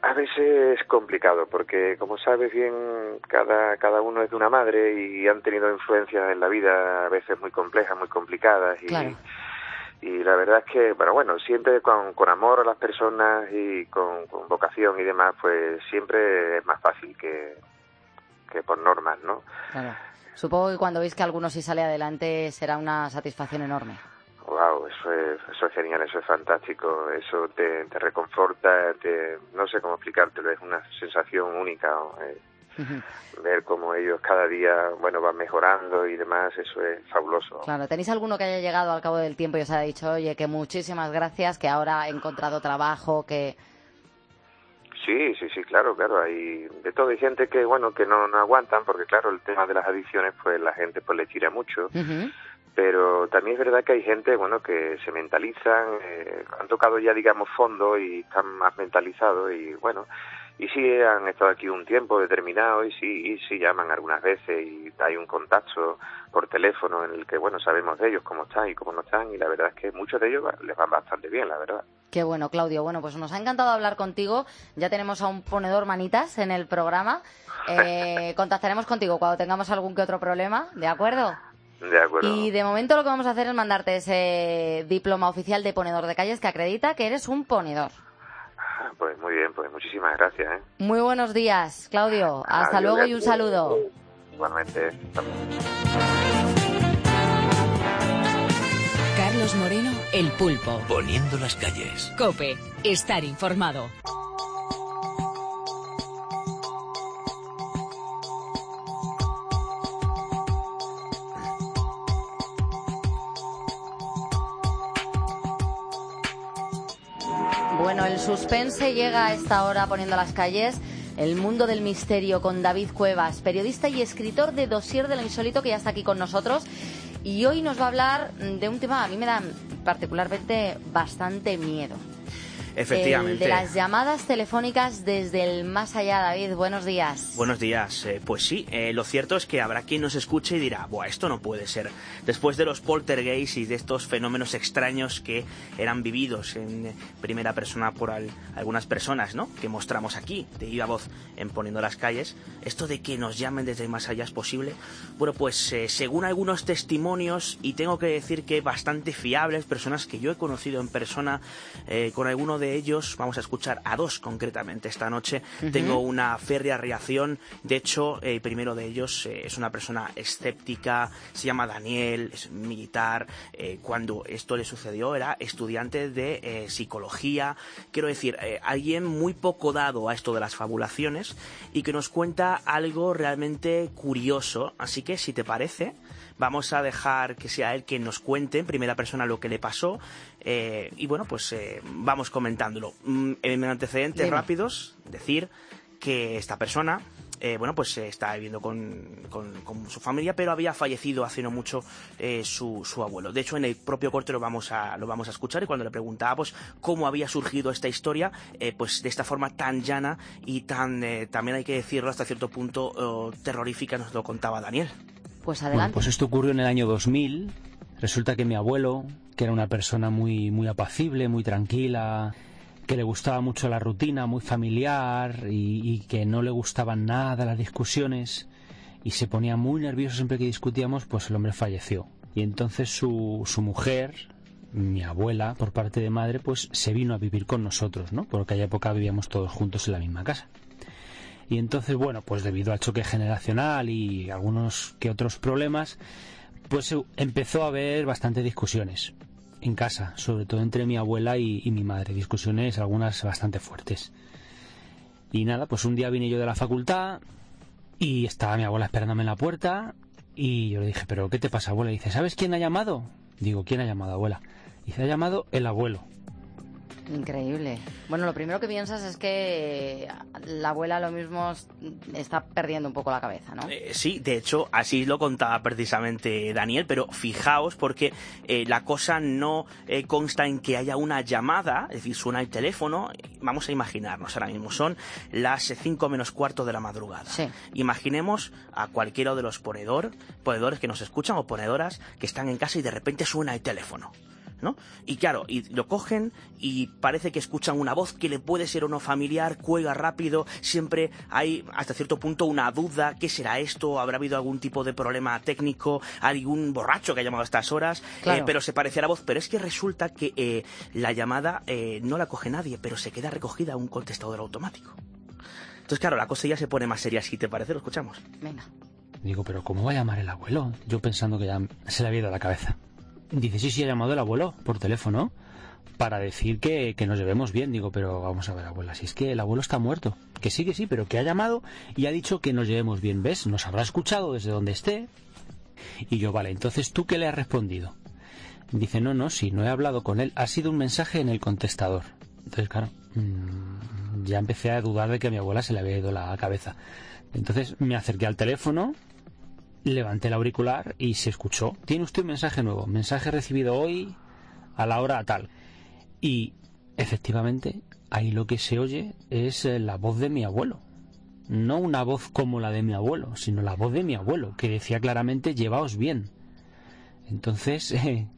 A veces es complicado, porque como sabes bien, cada uno es de una madre y han tenido influencias en la vida a veces muy complejas, muy complicadas. Claro. Y la verdad es que, bueno, siempre con amor a las personas y con vocación y demás, pues siempre es más fácil que por normas, ¿no? Claro. Supongo que cuando veis que alguno sí sale adelante será una satisfacción enorme. Wow, eso es genial, eso es fantástico, eso te reconforta, no sé cómo explicártelo, es una sensación única, ¿no? Ver cómo ellos cada día, bueno, van mejorando y demás, eso es fabuloso. Claro, ¿tenéis alguno que haya llegado al cabo del tiempo y os haya dicho, oye, que muchísimas gracias, que ahora he encontrado trabajo, que... Sí, claro, hay de todo, hay gente que, bueno, que no aguantan, porque claro, el tema de las adicciones, pues la gente pues le tira mucho. Pero también es verdad que hay gente, bueno, que se mentalizan, han tocado ya, digamos, fondo y están más mentalizados y, bueno, y sí han estado aquí un tiempo determinado y sí llaman algunas veces y hay un contacto por teléfono en el que, bueno, sabemos de ellos cómo están y cómo no están y la verdad es que muchos de ellos les van bastante bien, la verdad. Qué bueno, Claudio. Bueno, pues nos ha encantado hablar contigo. Ya tenemos a un ponedor manitas en el programa. Contactaremos contigo cuando tengamos algún que otro problema, ¿de acuerdo? De acuerdo. Y de momento lo que vamos a hacer es mandarte ese diploma oficial de ponedor de calles que acredita que eres un ponedor. Pues muy bien, pues muchísimas gracias, ¿eh? Muy buenos días, Claudio. Hasta Adiós, luego y un saludo. Igualmente. Carlos Moreno, El Pulpo. Poniendo las calles. COPE. Estar informado. Bueno, el suspense llega a esta hora poniendo las calles. El mundo del misterio con David Cuevas, periodista y escritor de Dossier de lo Insólito, que ya está aquí con nosotros. Y hoy nos va a hablar de un tema que a mí me da particularmente bastante miedo. Efectivamente. El de las llamadas telefónicas desde el más allá. David, buenos días. Buenos días. Pues sí, lo cierto es que habrá quien nos escuche y dirá, buah, esto no puede ser. Después de los poltergeists y de estos fenómenos extraños que eran vividos en primera persona por algunas personas, ¿no?, que mostramos aquí, de viva voz, en Poniendo las calles, esto de que nos llamen desde el más allá es posible. Bueno, pues según algunos testimonios, y tengo que decir que bastante fiables, personas que yo he conocido en persona, con alguno de ellos, vamos a escuchar a dos concretamente esta noche. Tengo una férrea reacción. De hecho, el primero de ellos es una persona escéptica, se llama Daniel, es militar. Cuando esto le sucedió era estudiante de psicología. Quiero decir, alguien muy poco dado a esto de las fabulaciones y que nos cuenta algo realmente curioso. Así que, si te parece, vamos a dejar que sea él quien nos cuente en primera persona lo que le pasó y bueno, pues vamos comentándolo. En antecedentes rápidos, decir que esta persona, bueno, pues está viviendo con su familia, pero había fallecido hace no mucho su abuelo. De hecho, en el propio corte lo vamos a escuchar, y cuando le preguntábamos cómo había surgido esta historia, pues de esta forma tan llana y tan, también hay que decirlo, hasta cierto punto terrorífica, nos lo contaba Daniel. Pues adelante. Bueno, pues esto ocurrió en el año 2000. Resulta que mi abuelo, que era una persona muy, muy apacible, muy tranquila, que le gustaba mucho la rutina, muy familiar y que no le gustaban nada las discusiones y se ponía muy nervioso siempre que discutíamos, pues el hombre falleció. Y entonces su mujer, mi abuela, por parte de madre, pues se vino a vivir con nosotros, ¿no? Porque aquella época vivíamos todos juntos en la misma casa. Y entonces, bueno, pues debido al choque generacional y algunos que otros problemas, pues empezó a haber bastantes discusiones en casa, sobre todo entre mi abuela y mi madre, discusiones algunas bastante fuertes. Y nada, pues un día vine yo de la facultad y estaba mi abuela esperándome en la puerta y yo le dije, ¿pero qué te pasa, abuela? Y dice, ¿sabes quién ha llamado? Digo, ¿quién ha llamado, abuela? Y dice, ha llamado el abuelo. Increíble. Bueno, lo primero que piensas es que la abuela lo mismo está perdiendo un poco la cabeza, ¿no? Sí, de hecho, así lo contaba precisamente Daniel, pero fijaos porque la cosa no consta en que haya una llamada, es decir, suena el teléfono. Vamos a imaginarnos ahora mismo, son las 5 menos cuarto de la madrugada. Sí. Imaginemos a cualquiera de los ponedores que nos escuchan o ponedoras que están en casa y de repente suena el teléfono. ¿no? Y claro, y lo cogen y parece que escuchan una voz que le puede ser o no familiar, cuelga rápido, siempre hay hasta cierto punto una duda, ¿qué será esto? ¿Habrá habido algún tipo de problema técnico? ¿Algún borracho que ha llamado a estas horas? Claro. Pero se parecía a la voz, pero es que resulta que la llamada no la coge nadie, pero se queda recogida a un contestador automático. Entonces, claro, la cosa ya se pone más seria, si te parece, lo escuchamos. Venga. Digo, ¿pero cómo va a llamar el abuelo? Yo pensando que ya se le había ido la cabeza. Dice, sí, ha llamado el abuelo por teléfono para decir que nos llevemos bien. Digo, pero vamos a ver, abuela, si es que el abuelo está muerto. Que sí, pero que ha llamado y ha dicho que nos llevemos bien, ¿ves? Nos habrá escuchado desde donde esté. Y yo, vale, entonces, ¿tú qué le has respondido? Dice, no, sí, no he hablado con él. Ha sido un mensaje en el contestador. Entonces, claro, ya empecé a dudar de que a mi abuela se le había ido la cabeza. Entonces me acerqué al teléfono, levanté el auricular y se escuchó. Tiene usted un mensaje nuevo, mensaje recibido hoy a la hora tal. Y efectivamente ahí lo que se oye es la voz de mi abuelo. No una voz como la de mi abuelo, sino la voz de mi abuelo, que decía claramente, llevaos bien. Entonces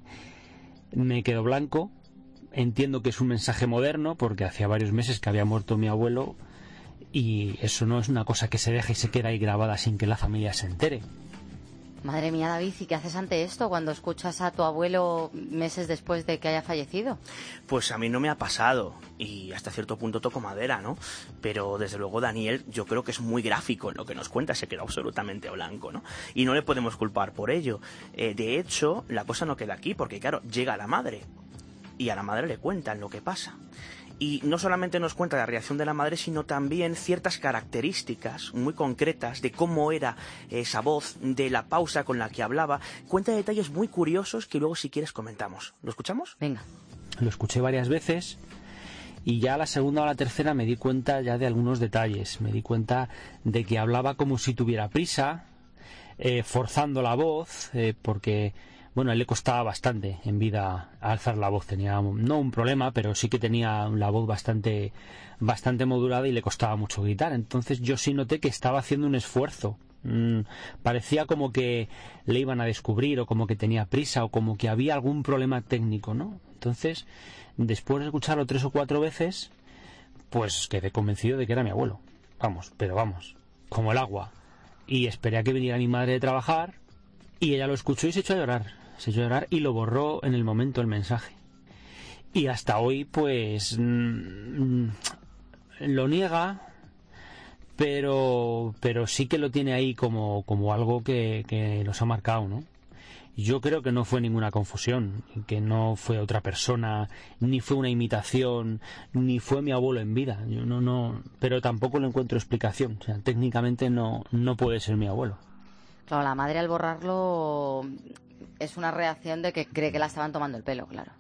me quedo blanco. Entiendo que es un mensaje moderno porque hacía varios meses que había muerto mi abuelo y eso no es una cosa que se deja y se queda ahí grabada sin que la familia se entere. Madre mía, David, ¿y qué haces ante esto cuando escuchas a tu abuelo meses después de que haya fallecido? Pues a mí no me ha pasado y hasta cierto punto toco madera, ¿no? Pero desde luego Daniel yo creo que es muy gráfico en lo que nos cuenta, se queda absolutamente blanco, ¿no? Y no le podemos culpar por ello. De hecho, la cosa no queda aquí porque, claro, llega la madre y a la madre le cuentan lo que pasa. Y no solamente nos cuenta la reacción de la madre, sino también ciertas características muy concretas de cómo era esa voz, de la pausa con la que hablaba. Cuenta detalles muy curiosos que luego, si quieres, comentamos. ¿Lo escuchamos? Venga. Lo escuché varias veces y ya a la segunda o la tercera me di cuenta ya de algunos detalles. Me di cuenta de que hablaba como si tuviera prisa, forzando la voz, porque... Bueno, a él le costaba bastante en vida alzar la voz. Tenía, no un problema, pero sí que tenía la voz bastante modulada y le costaba mucho gritar. Entonces yo sí noté que estaba haciendo un esfuerzo. Parecía como que le iban a descubrir o como que tenía prisa o como que había algún problema técnico, ¿no? Entonces, después de escucharlo 3 o 4 veces, pues quedé convencido de que era mi abuelo. Vamos, como el agua. Y esperé a que viniera mi madre de trabajar y ella lo escuchó y se echó a llorar. Se echó a llorar y lo borró en el momento el mensaje. Y hasta hoy, pues, lo niega, pero sí que lo tiene ahí como algo que nos ha marcado, ¿no? Yo creo que no fue ninguna confusión, que no fue otra persona, ni fue una imitación, ni fue mi abuelo en vida. Yo no, pero tampoco le encuentro explicación. O sea, técnicamente no puede ser mi abuelo. Claro, la madre al borrarlo es una reacción de que cree que la estaban tomando el pelo, claro.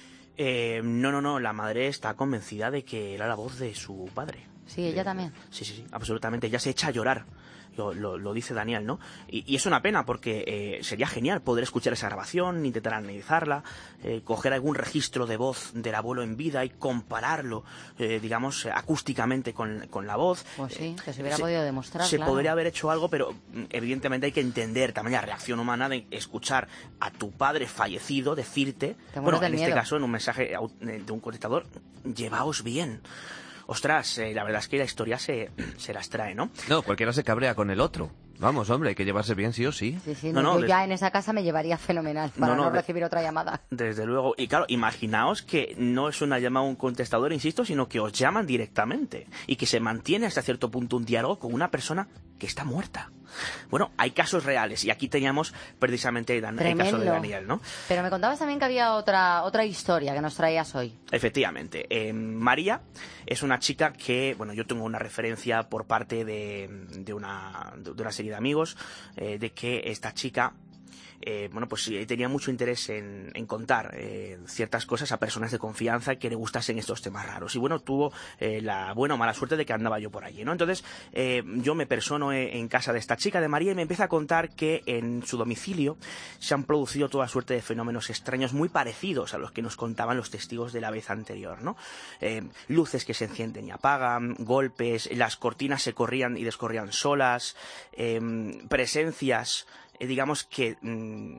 No, la madre está convencida de que era la voz de su padre. Sí, ella también. Sí, absolutamente. Ella se echa a llorar. Lo dice Daniel, ¿no? Y es una pena porque sería genial poder escuchar esa grabación, intentar analizarla, coger algún registro de voz del abuelo en vida y compararlo, digamos, acústicamente con la voz. Pues sí, que se hubiera podido demostrar, Se claro. podría haber hecho algo, pero evidentemente hay que entender también la reacción humana de escuchar a tu padre fallecido decirte, bueno, en este caso en un mensaje de un contestador, llevaos bien. Ostras, la verdad es que la historia se las trae, ¿no? No, cualquiera se cabrea con el otro. Vamos, hombre, hay que llevarse bien sí o sí. Sí, yo ya en esa casa me llevaría fenomenal para no recibir otra llamada. Desde luego. Y claro, imaginaos que no es una llamada a un contestador, insisto, sino que os llaman directamente y que se mantiene hasta cierto punto un diálogo con una persona que está muerta. Bueno, hay casos reales y aquí teníamos precisamente el caso de Daniel, ¿no? Pero me contabas también que había otra historia que nos traías hoy. Efectivamente. María es una chica que, bueno, yo tengo una referencia por parte de una serie de amigos de que esta chica pues tenía mucho interés en contar ciertas cosas a personas de confianza que le gustasen estos temas raros. Y bueno, tuvo la buena o mala suerte de que andaba yo por allí, ¿no? Entonces yo me persono en casa de esta chica, de María, y me empieza a contar que en su domicilio se han producido toda suerte de fenómenos extraños muy parecidos a los que nos contaban los testigos de la vez anterior, ¿no? Luces que se encienden y apagan, golpes, las cortinas se corrían y descorrían solas, presencias digamos que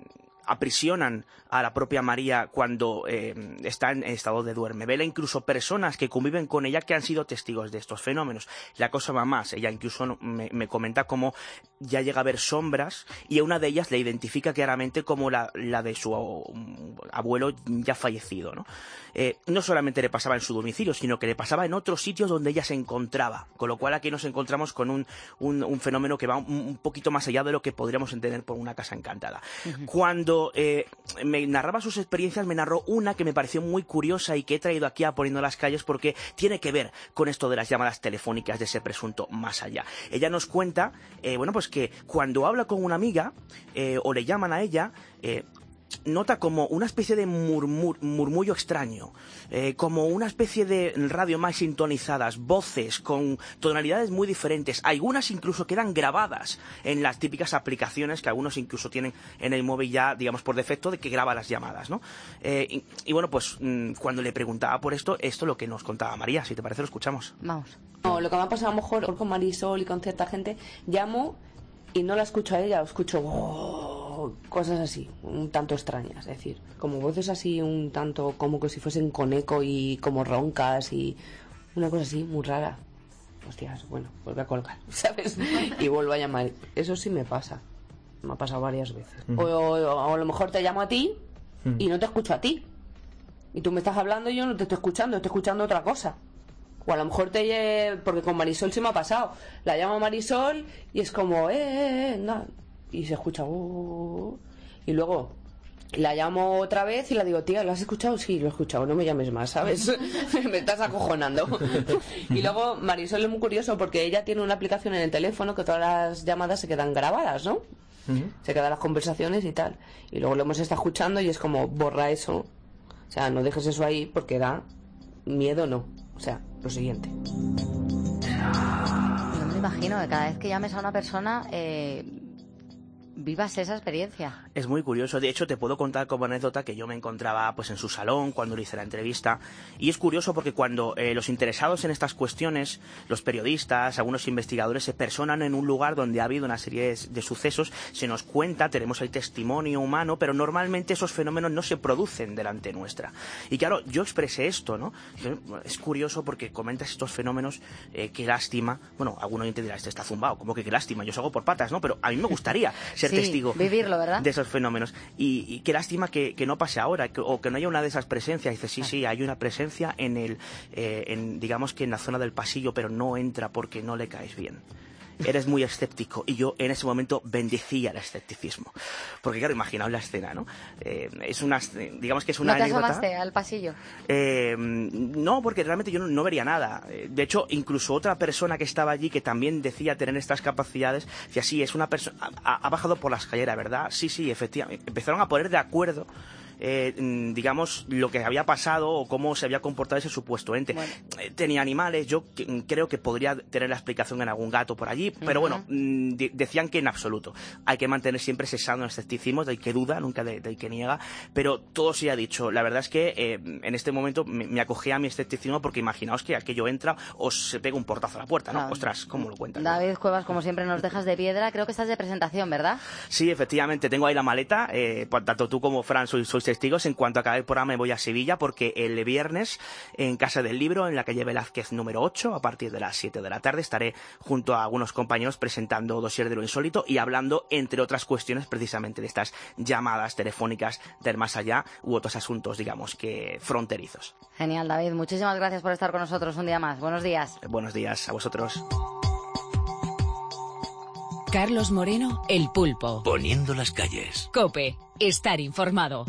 aprisionan a la propia María cuando está en estado de duerme-vela, incluso personas que conviven con ella que han sido testigos de estos fenómenos. La cosa va más, ella incluso me comenta cómo ya llega a ver sombras y a una de ellas la identifica claramente como la de su abuelo ya fallecido, ¿no? No solamente le pasaba en su domicilio, sino que le pasaba en otros sitios donde ella se encontraba, con lo cual aquí nos encontramos con un fenómeno que va un poquito más allá de lo que podríamos entender por una casa encantada. Cuando me narraba sus experiencias, me narró una que me pareció muy curiosa y que he traído aquí a Poniendo las Calles porque tiene que ver con esto de las llamadas telefónicas de ese presunto más allá. Ella nos cuenta, pues que cuando habla con una amiga o le llaman a ella, nota como una especie de murmullo extraño, como una especie de radio más sintonizadas, voces con tonalidades muy diferentes. Algunas incluso quedan grabadas en las típicas aplicaciones que algunos incluso tienen en el móvil ya, digamos, por defecto, de que graba las llamadas, ¿no? Y bueno, pues cuando le preguntaba por esto es lo que nos contaba María. Si te parece, lo escuchamos. Vamos. No, lo que me ha pasado a lo mejor con Marisol y con cierta gente, llamo y no la escucho a ella, escucho cosas así, un tanto extrañas, es decir, como voces así un tanto como que si fuesen con eco y como roncas y una cosa así muy rara. Hostias, bueno, vuelve a colgar, ¿sabes? Y vuelvo a llamar. Eso sí me pasa, me ha pasado varias veces. O a lo mejor te llamo a ti y no te escucho a ti, y tú me estás hablando y yo no te estoy escuchando otra cosa. O a lo mejor porque con Marisol sí me ha pasado, la llamo a Marisol y es como no. Y se escucha y luego la llamo otra vez y la digo, tía, ¿lo has escuchado? Sí, lo he escuchado, no me llames más, ¿sabes? Me estás acojonando. Y luego Marisol es muy curioso porque ella tiene una aplicación en el teléfono que todas las llamadas se quedan grabadas, ¿no? Se quedan las conversaciones y tal, y luego lo hemos estado escuchando y es como, borra eso, o sea, no dejes eso ahí porque da miedo, no, o sea, lo siguiente. Yo me imagino que cada vez que llames a una persona vivas esa experiencia. Es muy curioso. De hecho, te puedo contar como anécdota que yo me encontraba pues en su salón cuando le hice la entrevista. Y es curioso porque cuando los interesados en estas cuestiones, los periodistas, algunos investigadores, se personan en un lugar donde ha habido una serie de sucesos, se nos cuenta, tenemos el testimonio humano, pero normalmente esos fenómenos no se producen delante nuestra. Y claro, yo expresé esto, ¿no? Es curioso porque comentas estos fenómenos, qué lástima. Bueno, algún oyente dirá, este está zumbado, como que qué lástima, yo salgo por patas, ¿no? Pero a mí me gustaría ser testigo vivirlo, ¿verdad? De esos fenómenos. Y qué lástima que no pase ahora, o que no haya una de esas presencias. Dice, sí, hay una presencia digamos que en la zona del pasillo, pero no entra porque no le caes bien. Eres muy escéptico, y yo en ese momento bendecía el escepticismo, porque claro, imaginaos la escena, ¿no? Digamos que es una anécdota. ¿No te asomaste al pasillo? No, porque realmente yo no vería nada. De hecho, incluso otra persona que estaba allí, que también decía tener estas capacidades, decía, sí, es una persona, ha bajado por la escalera, ¿verdad? Sí, efectivamente. Empezaron a poner de acuerdo digamos, lo que había pasado o cómo se había comportado ese supuesto ente. Bueno. Tenía animales, yo creo que podría tener la explicación en algún gato por allí, pero bueno, decían que en absoluto. Hay que mantener siempre ese sano escepticismo del que duda, nunca del que niega, pero todo se ha dicho. La verdad es que en este momento me acogí a mi escepticismo porque imaginaos que aquello entra o se pega un portazo a la puerta, ¿no? Ostras, ¿cómo lo cuentas? David Cuevas, como siempre, nos dejas de piedra. Creo que estás de presentación, ¿verdad? Sí, efectivamente, tengo ahí la maleta, tanto tú como Fran sois testigos. En cuanto acabe el programa me voy a Sevilla porque el viernes en Casa del Libro, en la calle Velázquez número 8, a partir de las 7 de la tarde, estaré junto a algunos compañeros presentando Dossier de lo Insólito y hablando, entre otras cuestiones, precisamente de estas llamadas telefónicas del más allá u otros asuntos, digamos, que fronterizos. Genial, David. Muchísimas gracias por estar con nosotros un día más. Buenos días. Buenos días a vosotros. Carlos Moreno, El Pulpo. Poniendo las calles. COPE. Estar informado.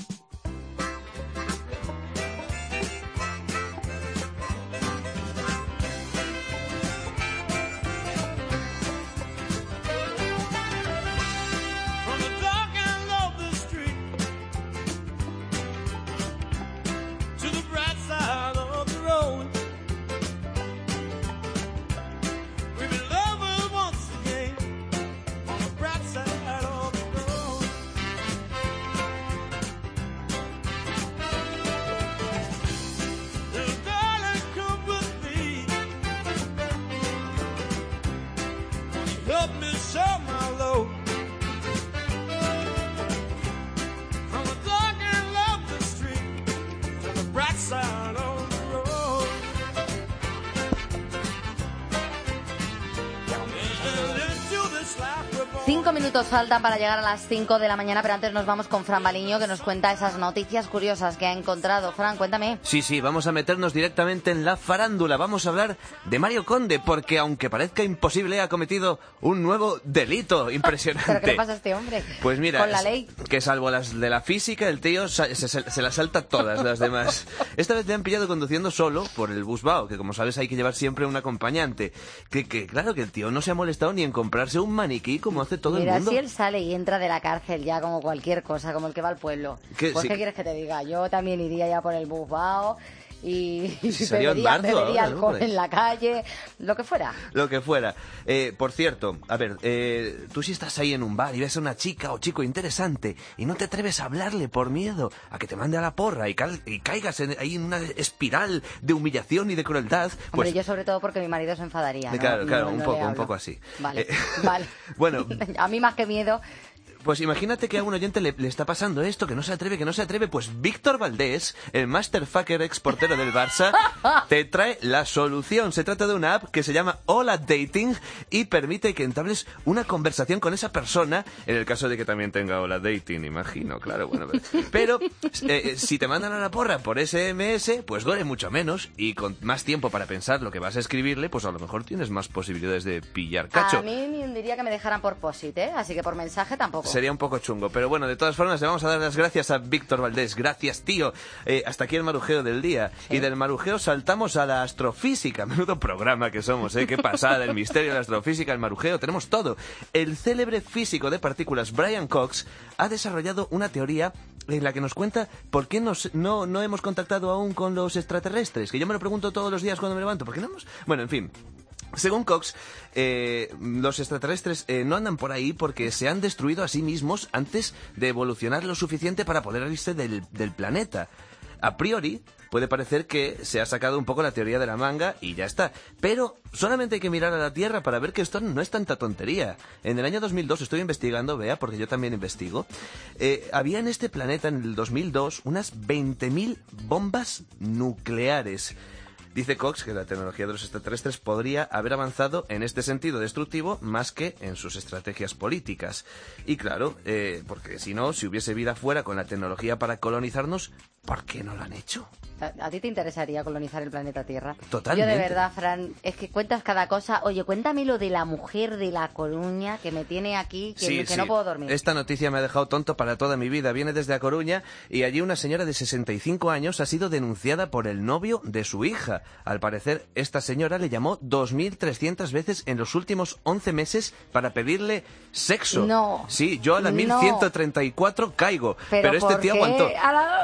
5 minutos faltan para llegar a las 5 de la mañana, pero antes nos vamos con Fran Baliño, que nos cuenta esas noticias curiosas que ha encontrado. Fran, cuéntame. Sí, vamos a meternos directamente en la farándula. Vamos a hablar de Mario Conde, porque aunque parezca imposible, ha cometido un nuevo delito impresionante. ¿Pero qué le pasa a este hombre? Pues mira, con la ley. Que salvo las de la física, el tío se las salta todas las demás. Esta vez le han pillado conduciendo solo por el Busbao, que como sabes hay que llevar siempre un acompañante. Que claro, que el tío no se ha molestado ni en comprarse un maniquí como hace todo el mundo. Mira, si él sale y entra de la cárcel ya como cualquier cosa, como el que va al pueblo. ¿Qué quieres que te diga? Yo también iría ya por el Busbao y bebería alcohol en la calle, lo que fuera. Lo que fuera. Por cierto, a ver, tú si estás ahí en un bar y ves a una chica o chico interesante y no te atreves a hablarle por miedo a que te mande a la porra y caigas ahí en una espiral de humillación y de crueldad. Pues... Hombre, yo sobre todo porque mi marido se enfadaría, ¿no? Claro, un poco así. Vale. Bueno. A mí más que miedo... Pues imagínate que a un oyente le está pasando esto, que no se atreve. Pues Víctor Valdés, el masterfucker exportero del Barça, te trae la solución. Se trata de una app que se llama Hola Dating y permite que entables una conversación con esa persona, en el caso de que también tenga Hola Dating, imagino, claro, bueno. Pero si te mandan a la porra por SMS, pues duele mucho menos y con más tiempo para pensar lo que vas a escribirle, pues a lo mejor tienes más posibilidades de pillar cacho. A mí diría que me dejaran por POSIT, así que por mensaje tampoco. Sería un poco chungo, pero bueno, de todas formas le vamos a dar las gracias a Víctor Valdés. Gracias, tío. Hasta aquí el marujeo del día. Sí. Y del marujeo saltamos a la astrofísica. Menudo programa que somos, Qué pasada, el misterio de la astrofísica, el marujeo, tenemos todo. El célebre físico de partículas Brian Cox ha desarrollado una teoría en la que nos cuenta por qué no hemos contactado aún con los extraterrestres. Que yo me lo pregunto todos los días cuando me levanto. ¿Por qué no hemos...? Bueno, en fin... Según Cox, los extraterrestres no andan por ahí porque se han destruido a sí mismos antes de evolucionar lo suficiente para poder irse del planeta. A priori, puede parecer que se ha sacado un poco la teoría de la manga y ya está. Pero solamente hay que mirar a la Tierra para ver que esto no es tanta tontería. En el año 2002, estoy investigando, Bea, porque yo también investigo, había en este planeta, en el 2002, unas 20.000 bombas nucleares. Dice Cox que la tecnología de los extraterrestres podría haber avanzado en este sentido destructivo más que en sus estrategias políticas. Y claro, porque si no, si hubiese vida fuera con la tecnología para colonizarnos, ¿por qué no lo han hecho? ¿A ti te interesaría colonizar el planeta Tierra? Totalmente. Yo de verdad, Fran, es que cuentas cada cosa. Oye, cuéntame lo de la mujer de La Coruña que me tiene aquí, que no puedo dormir. Esta noticia me ha dejado tonto para toda mi vida. Viene desde A Coruña y allí una señora de 65 años ha sido denunciada por el novio de su hija. Al parecer, esta señora le llamó 2.300 veces en los últimos 11 meses para pedirle sexo. No. Sí, yo a la 1.134 caigo, pero este tío aguantó. A la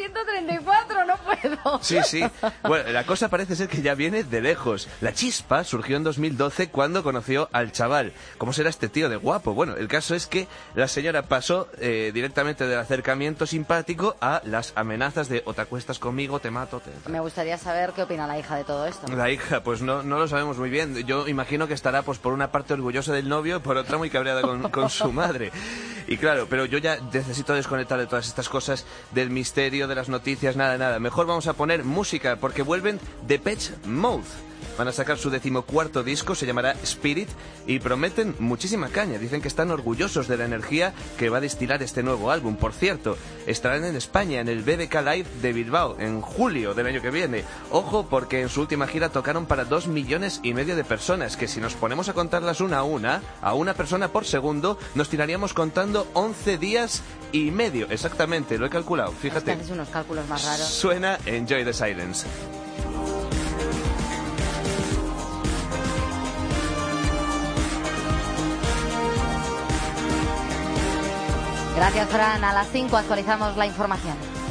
2.134 no puedo. Sí. Bueno, la cosa parece ser que ya viene de lejos. La chispa surgió en 2012 cuando conoció al chaval. ¿Cómo será este tío de guapo? Bueno, el caso es que la señora pasó directamente del acercamiento simpático a las amenazas de o te acuestas conmigo, te mato, Me gustaría saber qué opina la hija de todo esto. La hija, pues no lo sabemos muy bien. Yo imagino que estará pues por una parte orgullosa del novio, por otra muy cabreada con su madre. Y claro, pero yo ya necesito desconectar de todas estas cosas, del misterio, de las noticias, nada. Mejor vamos a poner música, porque vuelven Depeche Mode. Van a sacar su 14º disco, se llamará Spirit, y prometen muchísima caña. Dicen que están orgullosos de la energía que va a destilar este nuevo álbum. Por cierto, estarán en España, en el BBK Live de Bilbao, en julio del año que viene. Ojo, porque en su última gira tocaron para 2,5 millones de personas, que si nos ponemos a contarlas una a una persona por segundo, nos tiraríamos contando 11 días y medio. Exactamente, lo he calculado, fíjate. Haces unos cálculos más raros. Suena Enjoy the Silence. Gracias, Fran. A las 5 actualizamos la información.